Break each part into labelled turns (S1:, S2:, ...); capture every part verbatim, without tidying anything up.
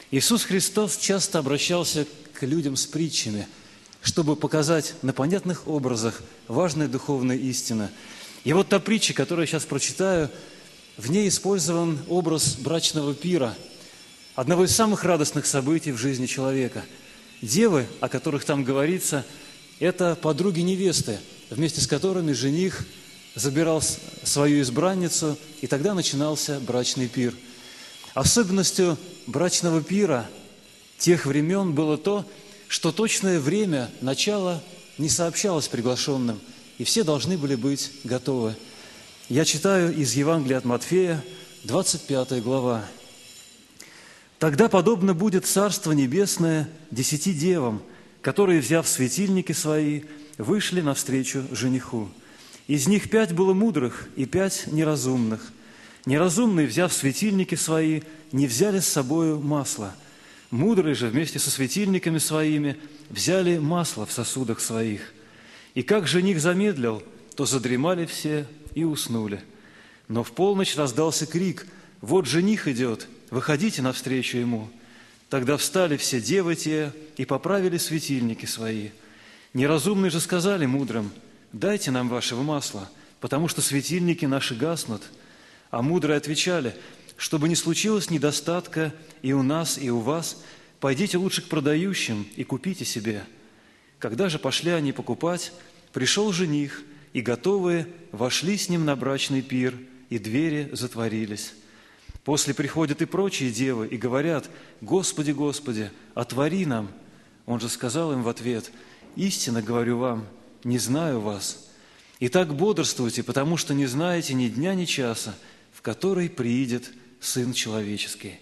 S1: Иисус Христос часто обращался к людям с притчами, чтобы показать на понятных образах важные духовные истины. И вот та притча, которую я сейчас прочитаю, в ней использован образ брачного пира, одного из самых радостных событий в жизни человека. Девы, о которых там говорится, это подруги невесты, вместе с которыми жених забирал свою избранницу, и тогда начинался брачный пир. Особенностью брачного пира тех времен было то, что точное время начала не сообщалось приглашенным, и все должны были быть готовы. Я читаю из Евангелия от Матфея, двадцать пятая глава. «Тогда подобно будет Царство Небесное десяти девам, которые, взяв светильники свои, вышли навстречу жениху. Из них пять было мудрых и пять неразумных. Неразумные, взяв светильники свои, не взяли с собою масла. Мудрые же вместе со светильниками своими взяли масло в сосудах своих. И как жених замедлил, то задремали все и уснули. Но в полночь раздался крик: „Вот жених идет, выходите навстречу ему“. Тогда встали все девы те и поправили светильники свои. Неразумные же сказали мудрым: „Дайте нам вашего масла, потому что светильники наши гаснут“. А мудрые отвечали: „Чтобы не случилось недостатка и у нас, и у вас, пойдите лучше к продающим и купите себе“. Когда же пошли они покупать, пришел жених, и готовые вошли с ним на брачный пир, и двери затворились. После приходят и прочие девы и говорят: „Господи, Господи, отвори нам“. Он же сказал им в ответ: „Истинно говорю вам, не знаю вас. Итак, бодрствуйте, потому что не знаете ни дня, ни часа, в который приидет Сын Человеческий“».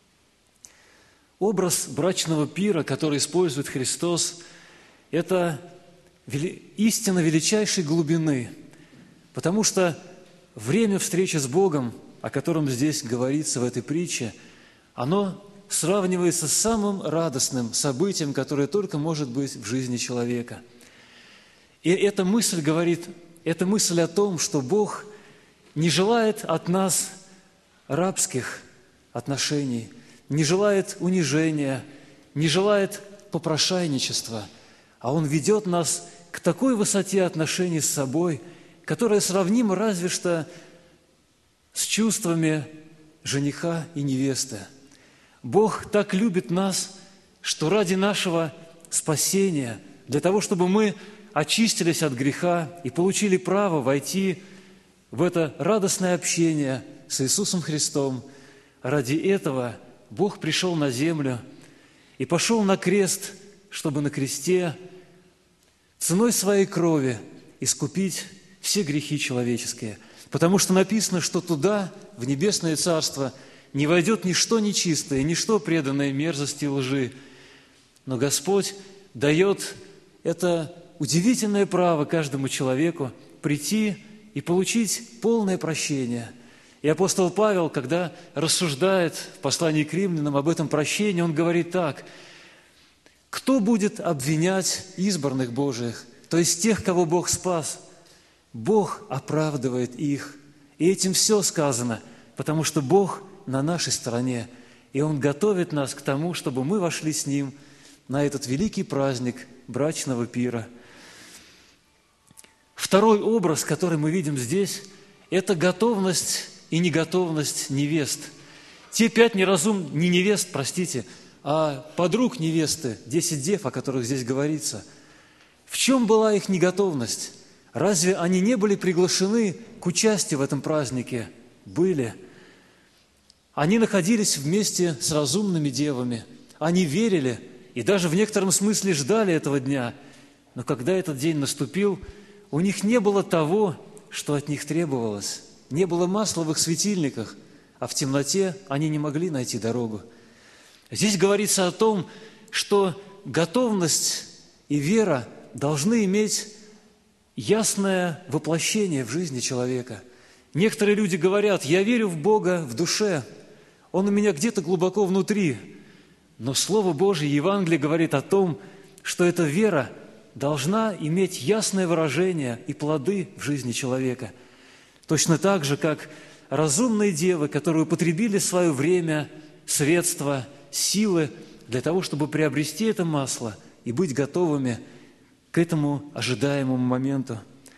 S1: Образ брачного пира, который использует Христос, это истина величайшей глубины, потому что время встречи с Богом, о котором здесь говорится в этой притче, оно сравнивается с самым радостным событием, которое только может быть в жизни человека. И эта мысль говорит, эта мысль о том, что Бог не желает от нас рабских отношений, не желает унижения, не желает попрошайничества, а Он ведет нас к такой высоте отношений с собой, которая сравнима разве что с чувствами жениха и невесты. Бог так любит нас, что ради нашего спасения, для того, чтобы мы очистились от греха и получили право войти в это радостное общение с Иисусом Христом, ради этого Бог пришел на землю и пошел на крест, чтобы на кресте ценой своей крови искупить все грехи человеческие. Потому что написано, что туда, в небесное царство, не войдет ничто нечистое, ничто преданное мерзости и лжи. Но Господь дает это удивительное право каждому человеку прийти и получить полное прощение. И апостол Павел, когда рассуждает в послании к римлянам об этом прощении, он говорит так: «Кто будет обвинять избранных Божиих, то есть тех, кого Бог спас? Бог оправдывает их». И этим все сказано, потому что Бог на нашей стороне, и Он готовит нас к тому, чтобы мы вошли с Ним на этот великий праздник брачного пира. Второй образ, который мы видим здесь, это готовность и неготовность невест. Те пять неразум... не невест, простите, а подруг невесты, десять дев, о которых здесь говорится. В чем была их неготовность? Разве они не были приглашены к участию в этом празднике? Были. Они находились вместе с разумными девами. Они верили и даже в некотором смысле ждали этого дня. Но когда этот день наступил, у них не было того, что от них требовалось. Не было масла в их светильниках, а в темноте они не могли найти дорогу. Здесь говорится о том, что готовность и вера должны иметь ясное воплощение в жизни человека. Некоторые люди говорят: «Я верю в Бога в душе, Он у меня где-то глубоко внутри». Но Слово Божие, Евангелие говорит о том, что эта вера должна иметь ясное выражение и плоды в жизни человека. Точно так же, как разумные девы, которые употребили свое время, средства силы для того, чтобы приобрести это масло и быть готовыми к этому ожидаемому моменту.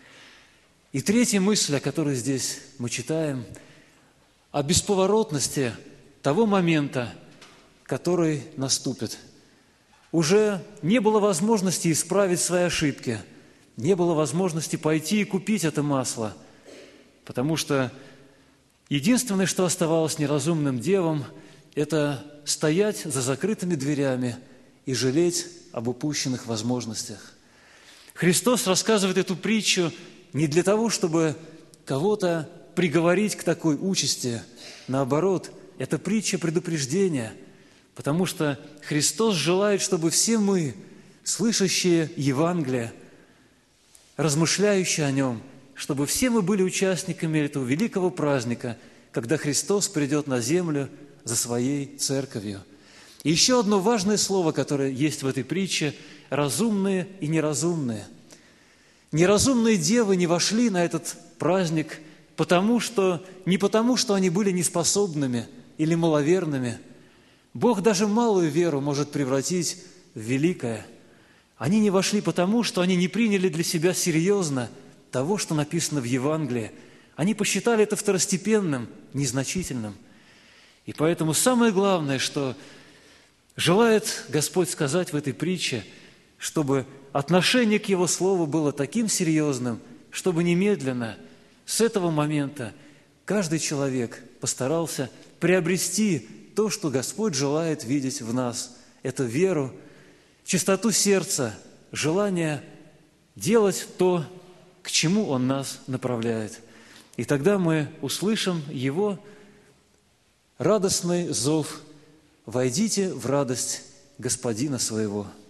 S1: И третья мысль, о которой здесь мы читаем, о бесповоротности того момента, который наступит. Уже не было возможности исправить свои ошибки, не было возможности пойти и купить это масло, потому что единственное, что оставалось неразумным девам, это стоять за закрытыми дверями и жалеть об упущенных возможностях. Христос рассказывает эту притчу не для того, чтобы кого-то приговорить к такой участи. Наоборот, это притча предупреждения, потому что Христос желает, чтобы все мы, слышащие Евангелие, размышляющие о нем, чтобы все мы были участниками этого великого праздника, когда Христос придет на землю за Своей Церковью. И еще одно важное слово, которое есть в этой притче – разумные и неразумные. Неразумные девы не вошли на этот праздник потому, что, не потому, что они были неспособными или маловерными. Бог даже малую веру может превратить в великое. Они не вошли потому, что они не приняли для себя серьезно того, что написано в Евангелии. Они посчитали это второстепенным, незначительным. И поэтому самое главное, что желает Господь сказать в этой притче, чтобы отношение к Его Слову было таким серьезным, чтобы немедленно, с этого момента, каждый человек постарался приобрести то, что Господь желает видеть в нас. Это веру, чистоту сердца, желание делать то, к чему Он нас направляет. И тогда мы услышим Его радостный зов: «Войдите в радость Господина своего».